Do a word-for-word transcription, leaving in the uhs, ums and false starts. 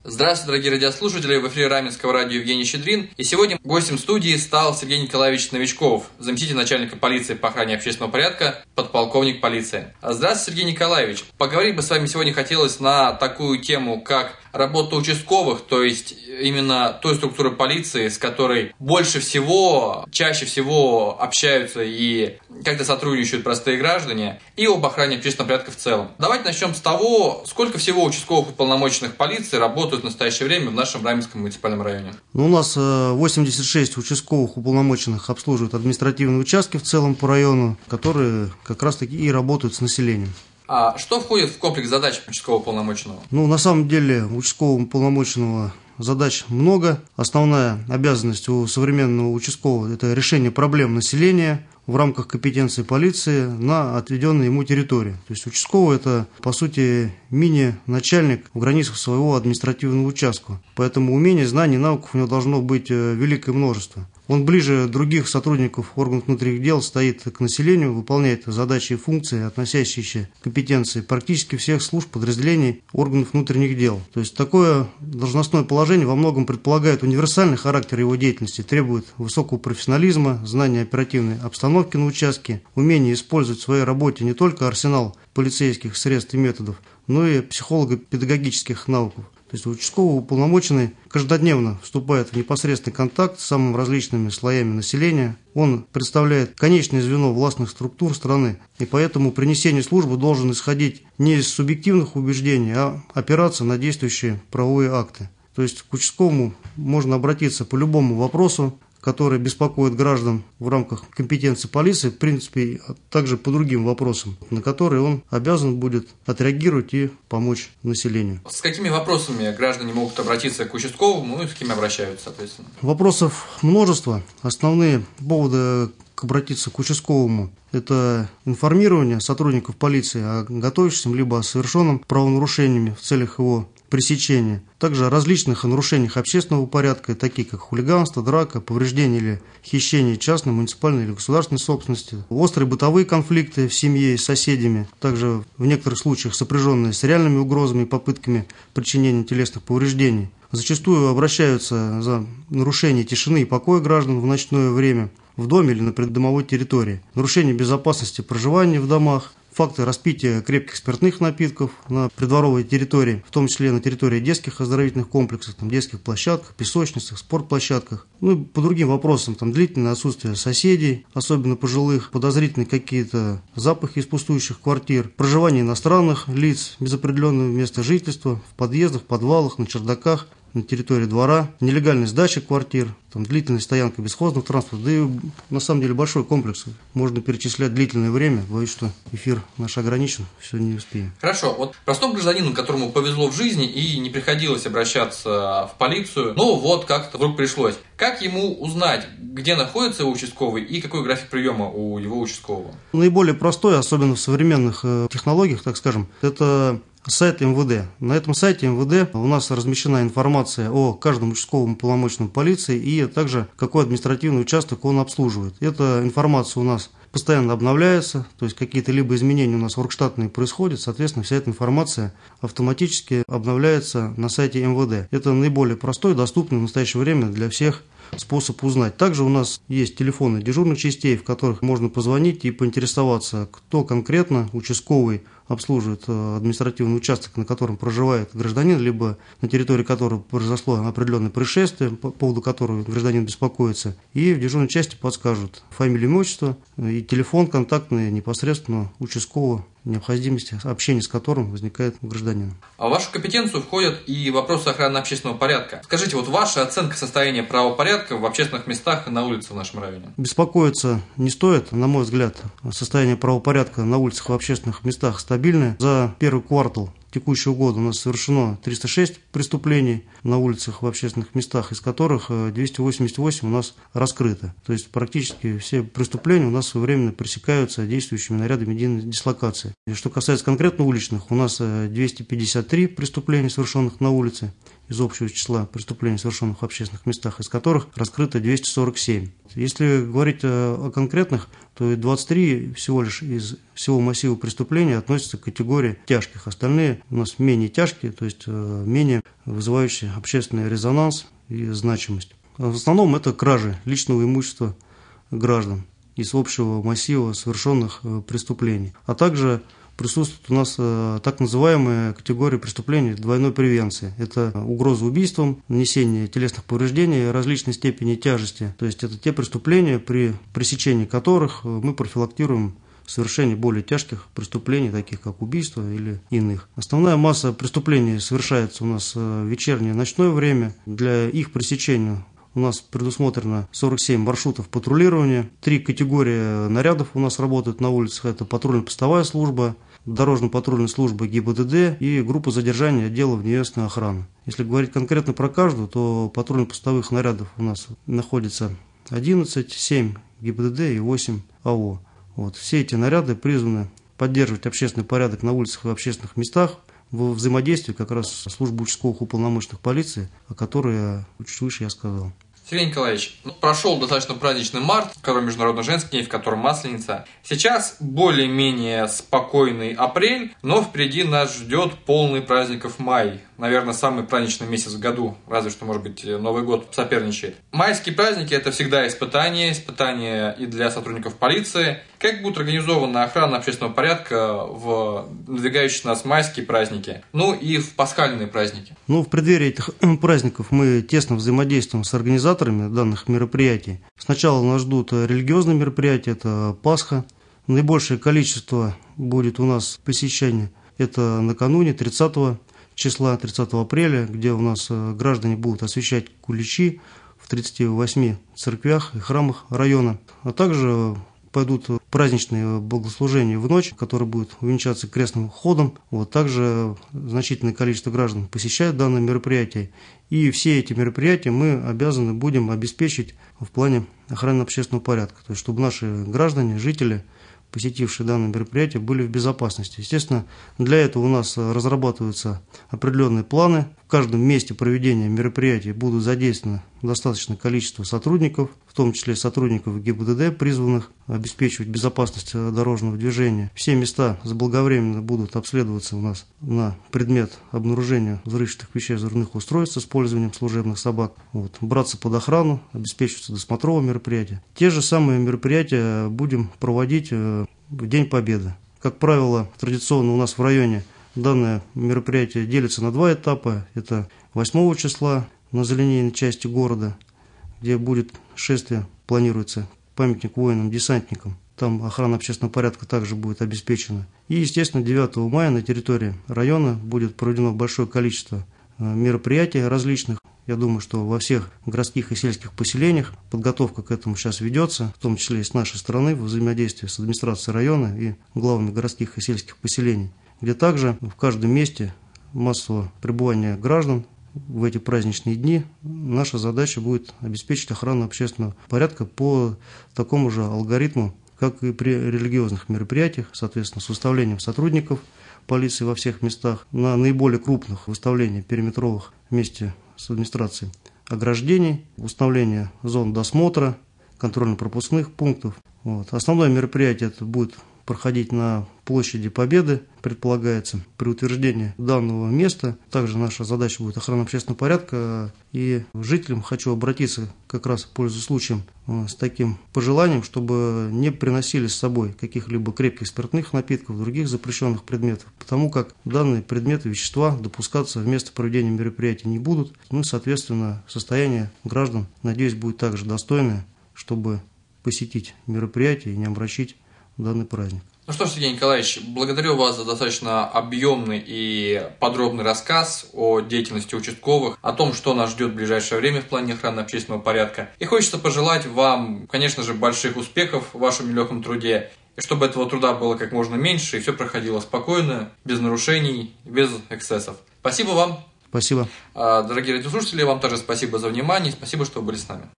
Здравствуйте, дорогие радиослушатели, в эфире Раменского радио Евгений Щедрин. И сегодня гостем студии стал Сергей Николаевич Новичков, заместитель начальника полиции по охране общественного порядка, подполковник полиции. Здравствуйте, Сергей Николаевич. Поговорить бы с вами сегодня хотелось на такую тему, как работа участковых, то есть именно той структуры полиции, с которой больше всего, чаще всего общаются и как-то сотрудничают простые граждане, и об охране общественного порядка в целом. Давайте начнем с того, сколько всего участковых уполномоченных полиции работают в настоящее время в нашем Раменском муниципальном районе. Ну, у нас восемьдесят шесть участковых уполномоченных обслуживают административные участки в целом по району, которые как раз-таки и работают с населением. А что входит в комплекс задач участкового уполномоченного? Ну, на самом деле, у участкового уполномоченного задач много. Основная обязанность у современного участкового – это решение проблем населения в рамках компетенции полиции на отведенной ему территории. То есть участковый – это, по сути, мини-начальник в границах своего административного участка. Поэтому умений, знаний, навыков у него должно быть великое множество. Он ближе других сотрудников органов внутренних дел стоит к населению, выполняет задачи и функции, относящиеся к компетенции практически всех служб, подразделений органов внутренних дел. То есть такое должностное положение во многом предполагает универсальный характер его деятельности, требует высокого профессионализма, знания оперативной обстановки на участке, умения использовать в своей работе не только арсенал полицейских средств и методов, но и психолого-педагогических навыков. То есть участковый уполномоченный каждодневно вступает в непосредственный контакт с самыми различными слоями населения. Он представляет конечное звено властных структур страны, и поэтому при несении службы должен исходить не из субъективных убеждений, а опираться на действующие правовые акты. То есть к участковому можно обратиться по любому вопросу, который беспокоит граждан в рамках компетенции полиции, в принципе, также по другим вопросам, на которые он обязан будет отреагировать и помочь населению. С какими вопросами граждане могут обратиться к участковому и с кем обращаются, соответственно? Вопросов множество. Основные поводы обратиться к участковому – это информирование сотрудников полиции о готовящемся либо о совершенном правонарушениями в целях его пресечения. Также о различных нарушениях общественного порядка, такие как хулиганство, драка, повреждение или хищение частной, муниципальной или государственной собственности, острые бытовые конфликты в семье и с соседями, также в некоторых случаях сопряженные с реальными угрозами и попытками причинения телесных повреждений. Зачастую обращаются за нарушение тишины и покоя граждан в ночное время в доме или на придомовой территории, нарушение безопасности проживания в домах, факты распития крепких спиртных напитков на придворовой территории, в том числе на территории детских оздоровительных комплексов, там, детских площадках, песочницах, спортплощадках. Ну и по другим вопросам, там, длительное отсутствие соседей, особенно пожилых, подозрительные какие-то запахи из пустующих квартир, проживание иностранных лиц без определенного места жительства, в подъездах, в подвалах, на чердаках, на территории двора, нелегальная сдача квартир, там, длительная стоянка бесхозного транспорта, да и на самом деле большой комплекс. Можно перечислять длительное время, боюсь, что эфир наш ограничен, все не успеем. Хорошо, вот простому гражданину, которому повезло в жизни и не приходилось обращаться в полицию, ну вот как-то вдруг пришлось. Как ему узнать, где находится его участковый и какой график приема у его участкового? Наиболее простой, особенно в современных э, технологиях, так скажем, это сайт эм вэ дэ. На этом сайте эм вэ дэ у нас размещена информация о каждом участковом уполномоченном полиции и также какой административный участок он обслуживает. Эта информация у нас постоянно обновляется, то есть какие-то либо изменения у нас оргштатные происходят, соответственно, вся эта информация автоматически обновляется на сайте эм вэ дэ. Это наиболее простой, доступный в настоящее время для всех способ узнать. Также у нас есть телефоны дежурных частей, в которых можно позвонить и поинтересоваться, кто конкретно участковый обслуживает административный участок, на котором проживает гражданин, либо на территории которого произошло определенное происшествие, по поводу которого гражданин беспокоится. И в дежурной части подскажут фамилию, имя, отчество и телефон контактный непосредственно участкового, необходимости общения с которым возникает у гражданина. А в вашу компетенцию входят и вопросы охраны общественного порядка. Скажите, вот ваша оценка состояния правопорядка в общественных местах и на улице в нашем районе? Беспокоиться не стоит, на мой взгляд. Состояние правопорядка на улицах и в общественных местах стабильное. За первый квартал текущего года у нас совершено триста шесть преступлений на улицах в общественных местах, из которых двести восемьдесят восемь у нас раскрыты. То есть практически все преступления у нас своевременно пресекаются действующими нарядами единой дислокации. И что касается конкретно уличных, у нас двести пятьдесят три преступления, совершенных на улице, из общего числа преступлений, совершенных в общественных местах, из которых раскрыто двести сорок семь. Если говорить о конкретных, то двадцать три всего лишь из всего массива преступлений относятся к категории тяжких. Остальные у нас менее тяжкие, то есть менее вызывающие общественный резонанс и значимость. В основном это кражи личного имущества граждан из общего массива совершенных преступлений, а также присутствует у нас так называемая категория преступлений двойной превенции. Это угроза убийством, нанесение телесных повреждений различной степени тяжести. То есть это те преступления, при пресечении которых мы профилактируем совершение более тяжких преступлений, таких как убийство или иных. Основная масса преступлений совершается у нас в вечернее и ночное время. Для их пресечения у нас предусмотрено сорок семь маршрутов патрулирования. Три категории нарядов у нас работают на улицах. Это патрульно-постовая служба, дорожно-патрульная служба ГИБДД и группа задержания отдела внеюстной охраны. Если говорить конкретно про каждую, то патрульно-постовых нарядов у нас находится одиннадцать, семь ГИБДД и восемь АО. Вот. Все эти наряды призваны поддерживать общественный порядок на улицах и общественных местах во взаимодействии как раз с службой участковых уполномоченных полиции, о которой я чуть выше я сказал. Сергей Николаевич, ну, прошел достаточно праздничный март, в котором Международный женский день, в котором Масленица. Сейчас более-менее спокойный апрель, но впереди нас ждет полный праздников май. Наверное, самый праздничный месяц в году, разве что, может быть, Новый год соперничает. Майские праздники – это всегда испытания, испытания и для сотрудников полиции. Как будет организована охрана общественного порядка в надвигающиеся нас майские праздники, ну и в пасхальные праздники? Ну, в преддверии этих праздников мы тесно взаимодействуем с организаторами данных мероприятий. Сначала нас ждут религиозные мероприятия, это Пасха. Наибольшее количество будет у нас посещений, это накануне тридцатого числа, тридцатого апреля, где у нас граждане будут освещать куличи в тридцати восьми церквях и храмах района, а также пойдут праздничные богослужения в ночь, которые будут увенчаться крестным ходом. Вот, также значительное количество граждан посещает данное мероприятие. И все эти мероприятия мы обязаны будем обеспечить в плане охраны общественного порядка. То есть, чтобы наши граждане, жители, посетившие данное мероприятие, были в безопасности. Естественно, для этого у нас разрабатываются определенные планы. В каждом месте проведения мероприятий будут задействовано достаточное количество сотрудников, в том числе сотрудников ГИБДД, призванных обеспечивать безопасность дорожного движения. Все места заблаговременно будут обследоваться у нас на предмет обнаружения взрывчатых веществ, взрывных устройств с использованием служебных собак. Вот. Браться под охрану, обеспечиваться досмотровое мероприятие. Те же самые мероприятия будем проводить в День Победы. Как правило, традиционно у нас в районе данное мероприятие делится на два этапа. Это восьмого числа на залинейной части города, где будет шествие, планируется памятник воинам-десантникам. Там охрана общественного порядка также будет обеспечена. И, естественно, девятого мая на территории района будет проведено большое количество мероприятий различных. Я думаю, что во всех городских и сельских поселениях подготовка к этому сейчас ведется, в том числе и с нашей стороны, в взаимодействии с администрацией района и главами городских и сельских поселений, где также в каждом месте массового пребывания граждан в эти праздничные дни наша задача будет обеспечить охрану общественного порядка по такому же алгоритму, как и при религиозных мероприятиях, соответственно, с выставлением сотрудников полиции во всех местах, на наиболее крупных выставлениях периметровых вместе с администрацией ограждений, установление зон досмотра, контрольно-пропускных пунктов. Вот. Основное мероприятие это будет проходить на площади Победы, предполагается, при утверждении данного места. Также наша задача будет охрана общественного порядка. И жителям хочу обратиться, как раз пользуясь случаем, с таким пожеланием, чтобы не приносили с собой каких-либо крепких спиртных напитков, других запрещенных предметов, потому как данные предметы, вещества допускаться в место проведения мероприятий не будут. Ну и, соответственно, состояние граждан, надеюсь, будет также достойное, чтобы посетить мероприятие и не омрачить данный праздник. Ну что ж, Сергей Николаевич, благодарю вас за достаточно объемный и подробный рассказ о деятельности участковых, о том, что нас ждет в ближайшее время в плане охраны общественного порядка. И хочется пожелать вам, конечно же, больших успехов в вашем нелегком труде, и чтобы этого труда было как можно меньше, и все проходило спокойно, без нарушений, без эксцессов. Спасибо вам. Спасибо. Дорогие радиослушатели, вам также спасибо за внимание, спасибо, что вы были с нами.